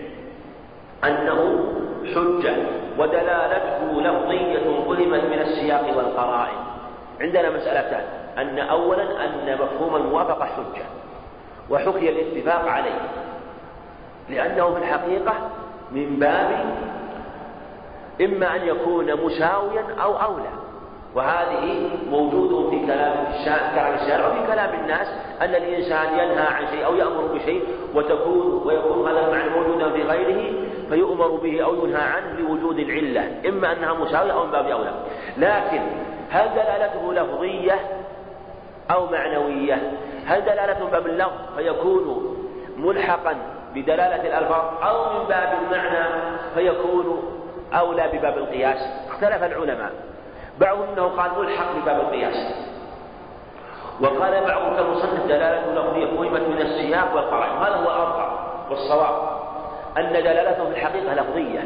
أنه حجة، ودلالته لفظية فهمت من السياق والقرائن. عندنا مسألتان: أن أولا أن مفهوم الموافقة حجة، وحكي الاتفاق عليه، لأنه في الحقيقة من باب إما أن يكون مساويا أو أولى، وهذه موجود في كلام الشارع وفي كلام الناس، أن الإنسان ينهى عن شيء أو يأمر بشيء ويكون هذا المعنى موجودا في غيره فيؤمر به أو ينهى عنه لوجود العلة، إما أنها مساوية أو من باب أولى. لكن هل دلالته لفظية أو معنوية؟ هل دلالته من باب اللفظ فيكون ملحقا بدلالة الألفاظ، أو من باب المعنى فيكون أولى بباب القياس؟ اختلف العلماء، بعضهم أنه قال ملحق بباب القياس، وقال بعضهم كالمصنف دلالته لفظية فهمت من السياق والقرائن. هذا هو الأرجح والصواب، أن دلالته في الحقيقة لفظية.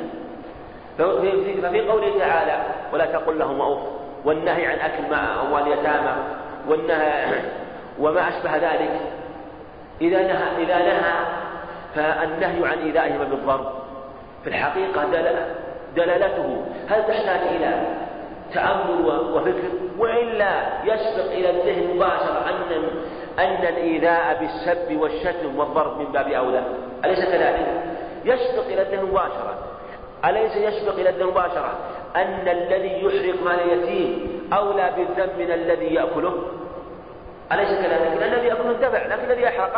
ففي قوله تعالى ولا تقل لهم أف، والنهي عن أكل أموال اليتامى والنهي وما أشبه ذلك، إذا نهى فالنهي عن إيذائهم بالضرب في الحقيقة دلالته هل تحتاج إلى تأمل وفكر، وإلا يسبق إلى الذهن مباشرة أن الإيذاء بالسب والشتم والضرب من باب أولى؟ أليس كذلك؟ يسبق إلى الذهن مباشرة. أليس يسبق إلى الذهن مباشرة أن الذي يحرق مال اليتيم أولى بالذنب من الذي يأكله؟ أليس كذلك؟ لأن الذي يأكله انتفع، لكن الذي يحرقه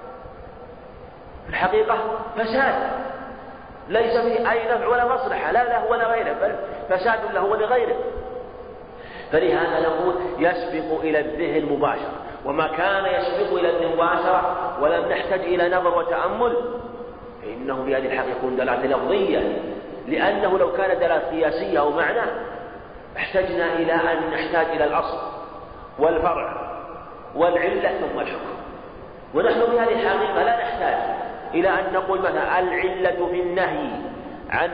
في الحقيقة فساد، ليس فيه أي نفع ولا مصلحة، لا له ولا غيره، بل فساد له ولغيره. فلهذا نقول يسبق إلى الذهن مباشرة، وما كان يسبق إلى الذهن مباشرة ولم نحتاج إلى نظر وتأمل فإنه في هذه الحقيقة يكون دلالة لفظية، لأنه لو كان دلالة قياسية أو معنى احتجنا إلى أن نحتاج إلى الأصل والفرع والعلة ثم الحكم، ونحن في هذه الحقيقة لا نحتاج إلى أن نقول مثلا العلة في النهي عن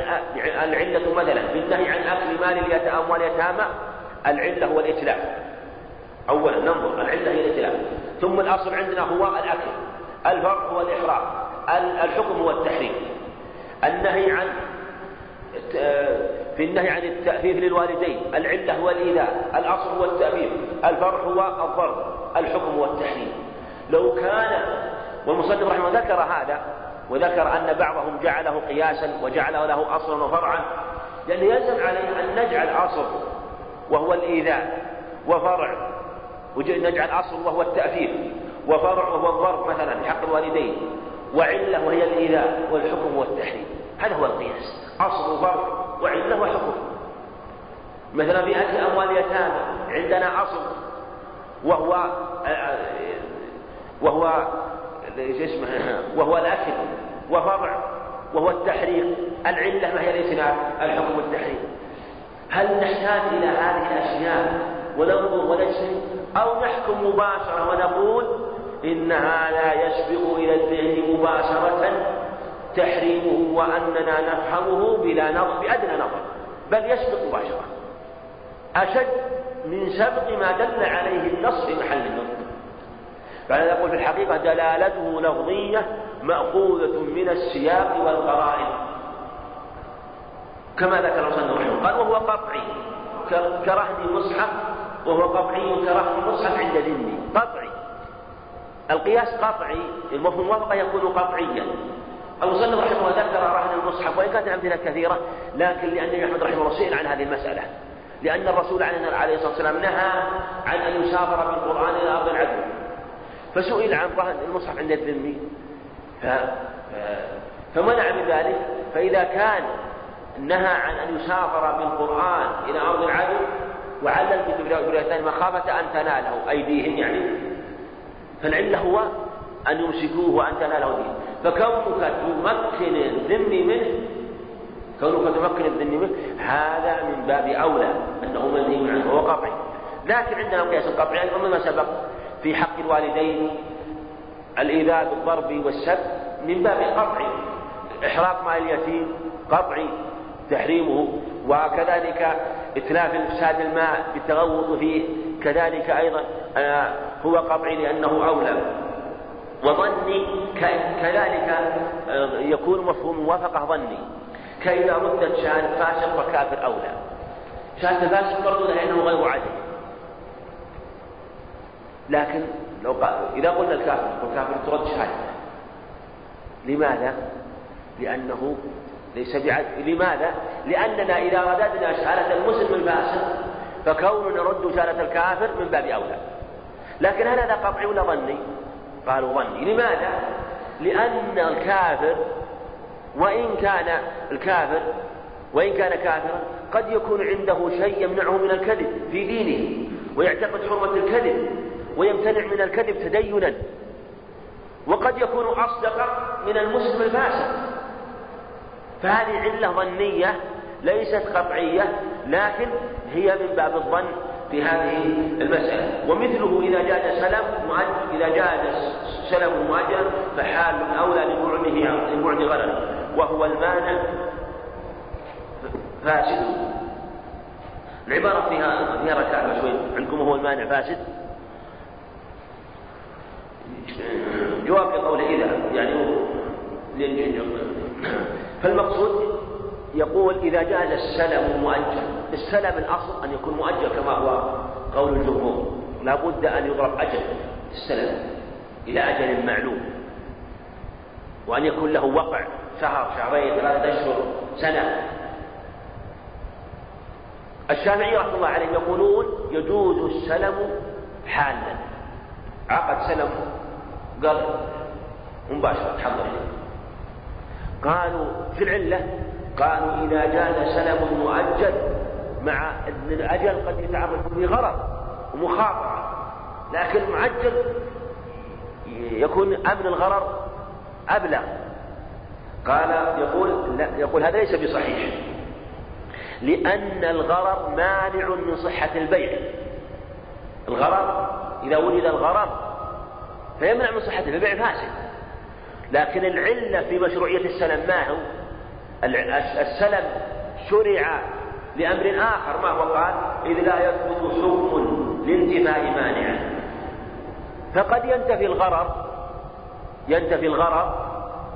أكل مال أموال اليتامى، العلة هو الإتلاف. أولا ننظر العلة هي الإتلاف، ثم الأصل عندنا هو الأكل، الفرع هو الإحراق، الحكم هو التحريم. في النهي عن التأفيف للوالدين العلة هو الإيذاء، الأصل هو التأفيف، الفرع هو الضرب، الحكم هو التحريم. لو كان والمصنف رحمه الله ذكر هذا، وذكر أن بعضهم جعله قياسا وجعله له أصلا وفرعا، لأنه يلزم عليه أن نجعل أصل وهو الإيذاء، وفرع ونجعل أصل وهو التأفيف، وفرع وهو الضرب مثلا بحق الوالدين، وعلة وهي الإيذاء، والحكم هو التحريم. هذا هو القياس، أصل وفرع وعلة وحكم. مثلا في أكل أموال اليتامى عندنا أصل وهو الأكل، وفرع وهو التحريق، العلة ما هي الإتلاف، الحكم التحريم. هل نحتاج إلى هذه الأشياء وننظر ونجزم، أو نحكم مباشرة ونقول إن هذا يسبق إلى الذهن مباشرة تحريمه وأننا نفهمه بلا نظر، بأدنى نظر، بل يسبق مباشرة أشد من سبق ما دل عليه النص في محل النطق؟ فأنا أقول في الحقيقة دلالته لفظية مأخوذة من السياق والقرائن، كما ذكر المصنف رحمه الله. قال وهو قطعي كرهن المصحف، وهو قطعي كرهن المصحف عند ذمي. قطعي، القياس قطعي، المفهوم الموافقة يكون قطعيا. المصنف رحمه الله ذكر رهن المصحف، وإن كانت أمثلة كثيرة، لكن لأن أحمد رحمه الله سئل عن هذه المسألة، لأن الرسول عليه الصلاة والسلام نهى عن أن يسافر بالقرآن إلى أرض العدو، فسئل عن رهن المصحف عند الذمي فمنع من ذلك. فإذا كان نهى عن أن يسافر بالقرآن إلى أرض العدو وعلل بالروايتين مخافة أن تناله أيديهم يعني، فالعلة هو أن يمسكوه وأن تناله أيديهم. فكونك تمكن الذمي منه هذا من باب أولى أنه منهي عنه وهو قطعي. لكن عندنا قياس القطعي أيضا مما سبق، في حق الوالدين الإيذاء بالضرب والسب من باب قطعي، إحراق مال اليتيم قطعي تحريمه، وكذلك إتلاف إفساد الماء بالتغوط فيه كذلك أيضا هو قطعي لأنه أولى. وظني كذلك يكون مفهوم موافقة ظني، كإذا ردت شاهد فاسق فكافر أولى. شاهد فاسق مردود لأنه غير عدل، لكن لو إذا قلنا الكافر ترد شهادته. لماذا؟ لأنه ليس بعدل. لماذا؟ لأننا إذا رددنا شهادة المسلم الفاسق فكوننا نرد شهادة الكافر من باب أولى. لكن هل هذا قطعي ولا ظني؟ قالوا ظني. لماذا؟ لأن الكافر وإن كان كافرا قد يكون عنده شيء يمنعه من الكذب في دينه ويعتقد حرمة الكذب ويمتنع من الكذب تدينا، وقد يكون أصدق من المسلم الفاسق. فهذه علة ظنية ليست قطعية، لكن هي من باب الظن في هذه المسألة. ومثله إذا جاز سلم مؤجل فحال أولى لبعد غرر، وهو المانع فاسد. العبارة فيها ركعة شوي عندكم، هو المانع فاسد جواب لقول إذا يعني فالمقصود يقول إذا جاز السلم مؤجل. السلم الأصل أن يكون مؤجل كما هو قول الجمهور، لا بد أن يضرب أجل السلم إلى أجل معلوم، وأن يكون له وقع شهر شهرين 3 أشهر سنة. الشافعي رحمه الله عليه يقولون يجوز السلم حالا، عقد سلم قال مباشرة تحضر إليه. قالوا في العلة قالوا إذا جاز سلم مؤجل مع أن الأجل قد يتعرض به غرض ومخاطرة، لكن المعجل يكون أمن الغرر أبلغ. يقول هذا ليس بصحيح، لأن الغرر مانع من صحة البيع. الغرر إذا وجد الغرر فيمنع من صحة البيع فاسد. لكن العلة في مشروعية السلم ما هو؟ السلم شرع لأمر آخر، ما هو؟ قال إذ لا يثبت حكم لانتفاء مانعه. فقد ينتفي الغرر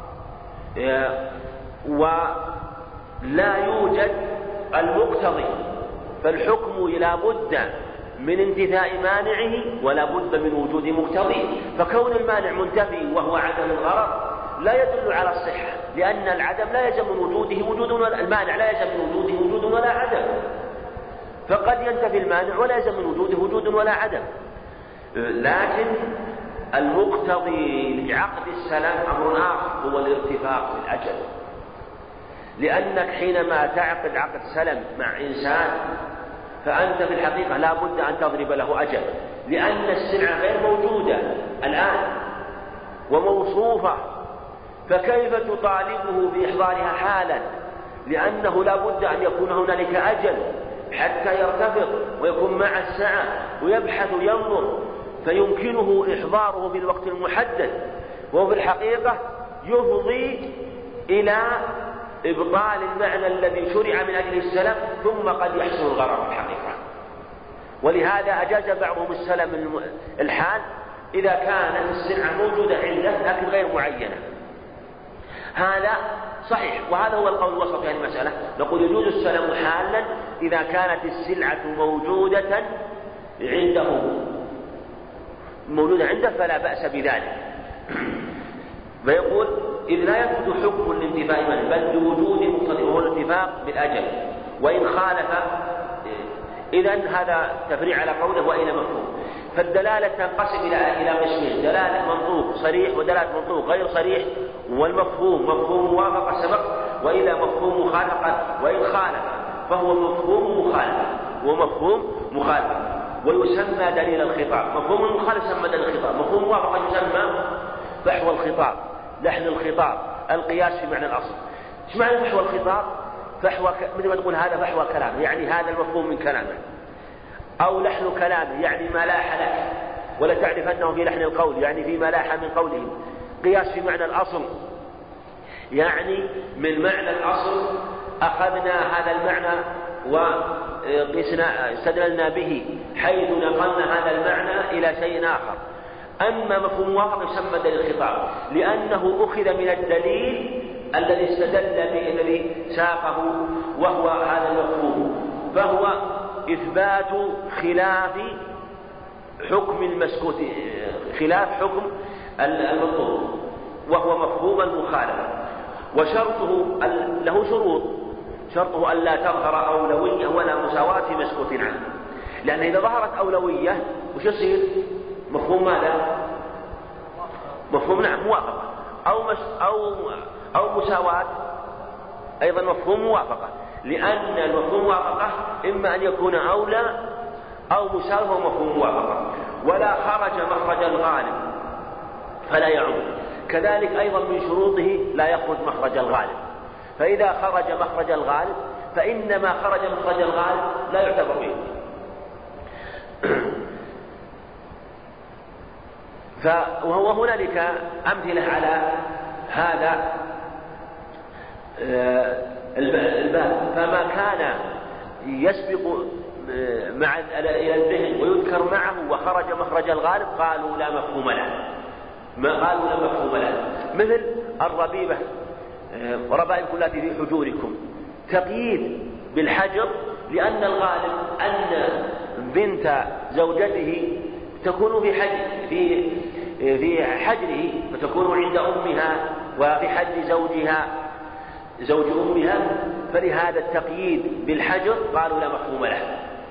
ولا يوجد المقتضي، فالحكم لا بد من انتفاء مانعه ولا بد من وجود مقتضي. فكون المانع منتفي وهو عدم الغرر لا يدل على الصحة، لأن العدم لا يلزم من وجوده وجود ولا المانع لا يلزم من وجوده وجود ولا عدم، فقد ينتفي المانع ولا يلزم من وجوده وجود ولا عدم. لكن المقتضي لعقد السلام أمر آخر، هو الارتفاق بالأجل. لأنك حينما تعقد عقد سلم مع إنسان فأنت في الحقيقة لا بد أن تضرب له أجل، لأن السلعة غير موجودة الآن وموصوفة، فكيف تطالبه بإحضارها حالا؟ لأنه لا بد أن يكون هنالك أجل حتى يرتفق ويكون مع الساعة ويبحث وينظر، فيمكنه إحضاره بالوقت المحدد، وهو في الحقيقة يفضي إلى إبطال المعنى الذي شرع من أجل السلم، ثم قد يحصل الغرر في الحقيقة. ولهذا أجاز بعضهم السلم الحال إذا كانت السلعة موجودة عنده لكن غير معينة. هذا صحيح، وهذا هو القول الوسط في هذه المسألة. نقول يجوز السلم حالا إذا كانت السلعة موجودة عنده فلا بأس بذلك. فيقول إذ لا يثبت حكم الانتفاء منه بل بوجود مقتضي وهو الاتفاق بالأجل، وإن خالف إذن هذا تفريع على قوله وإلى مفهوم. فالدلالة تنقسم إلى قسمين: دلالة منطوق صريح ودلالة منطوق غير صريح، والمفهوم مفهوم موافقة سبق، وإلى مفهوم مخالفة، وإن خالف فهو مفهوم مخالفة ومفهوم مخالفة، ويسمى دليل الخطاب. مفهوم المخالف يسمى دليل الخطاب، مفهوم موافقة يسمى فحوى الخطاب، لحن الخطاب، القياس في معنى الأصل. ايش معنى فحوى الخطاب؟ مثل ما تقول هذا فحوى كلامه، يعني هذا المفهوم من كلامه، أو لحن كلامه يعني ما لاح لك، ولا تعرفنهم في لحن القول، يعني فيما لاح من قولهم. قياس في معنى الأصل، يعني من معنى الأصل أخذنا هذا المعنى وقسنا استدللنا به حيث نقلنا هذا المعنى إلى شيء آخر. أما مفهوم موافق يسمى دليل الخطاب، لأنه أخذ من الدليل الذي استدل به الذي ساقه وهو هذا المفهوم، فهو إثبات خلاف حكم المسكوت، خلاف حكم المطلوب، وهو مفهوم المخالفة. وشرطه له شرطه ألا تظهر أولوية ولا مساواة في مسكوت عنه، لأن إذا ظهرت أولوية وش يصير؟ مفهوم ماذا؟ مفهوم موافقة، أو مساواة أيضا مفهوم موافقة، لأن المفهوم موافقة إما أن يكون أولى أو مساواة مفهوم موافقة. ولا خرج مخرج الغالب فلا يعم، كذلك أيضا من شروطه لا يخرج مخرج الغالب، فإذا خرج مخرج الغالب فإنما خرج مخرج الغالب لا يعتبر به. وهو هنالك أمثلة على هذا الباب، فما كان يسبق إلى الذهن ويذكر معه وخرج مخرج الغالب قالوا لا مفهوم له، مثل الربيبة وربائبكم التي في حجوركم، تقييد بالحجر، لأن الغالب أن بنت زوجته تكون في حجره فتكون عند أمها، وفي حجر زوج أمها، فلهذا التقييد بالحجر قالوا لا مفهوم له.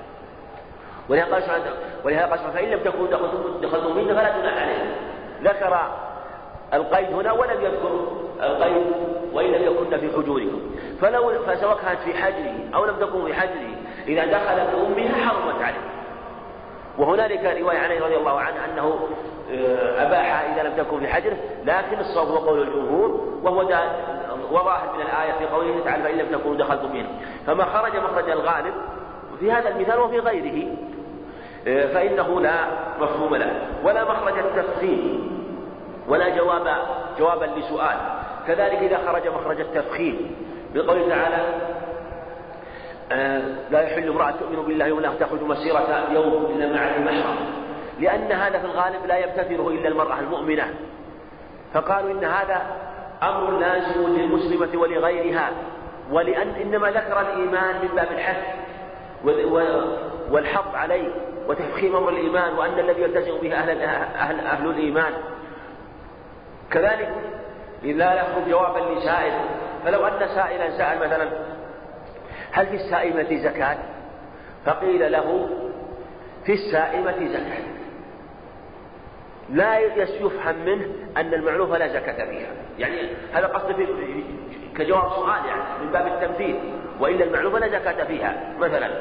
ولهذا قال فإن لم تكونوا دخلتم منه فلا جناح عليه. ذكر القيد هنا ولم يذكر القيد وإن لم يكن في حجوركم، فسواء كانت في حجره أو لم تكن في حجره إذا دخلت أمها حرمت عليه. وهنالك رواية عنه رضي الله عنه أنه أباحها إذا لم تكن في حجره، لكن الصواب هو قول الجمهور، وهو وظاهر من الآية في قوله تعالى فإن لم تكونوا دخلتم منه. فما خرج مخرج الغالب في هذا المثال وفي غيره فإنه لا مفهوم له، ولا مخرج التفخيم، ولا جوابا لسؤال. كذلك إذا خرج مخرج التفخيم بقوله تعالى لا يحل امرأة تؤمن بالله ولا تخرج مسيرة يوم إلا مع ذي محرم، لأن هذا في الغالب لا يبتكره إلا المرأة المؤمنة، فقالوا إن هذا أمر لازم للمسلمة ولغيرها، ولأن إنما ذكر الإيمان من باب الحث والحظ عليه وتفخيم أمر الإيمان، وأن الذي يلتزم به أهل الإيمان. كذلك إذا يخرج جوابا لسائل، فلو أن سائلا سأل مثلا هل في السائمة زكاة؟ فقيل له في السائمة زكاة، لا يفهم منه أن المعلوفة لا زكاة فيها، يعني هذا قصد كجواب سؤال يعني من باب التمثيل، وإلا المعلوفة لا زكاة فيها.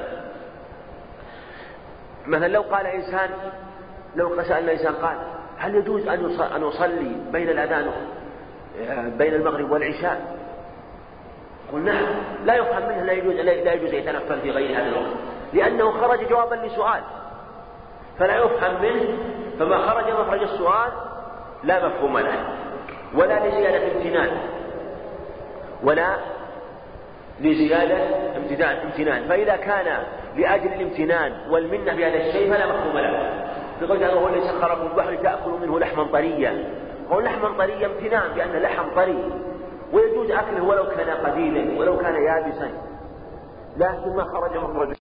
مثلا لو قال إنسان، لو سألنا إنسان قال هل يجوز أن أصلي بين الأذان بين المغرب والعشاء؟ قلنا نعم، لا يفهم منه لا يجوز يتنفل في غير هذا الوقت، لأنه خرج جوابا لسؤال فلا يفهم منه، فما خرج مخرج السؤال لا مفهوم له، ولا لزيادة امتنان، فإذا كان لأجل الامتنان والمنة بهذا الشيء فلا مفهوم له. يقول تعالى هو الذي سخركم البحر تأكلوا منه لحما طريا، هو لحما طريا امتنان بأنه لحم طري ويجوز أكله ولو كان قديدا ولو كان يابسا، لكن ما خرج مخرج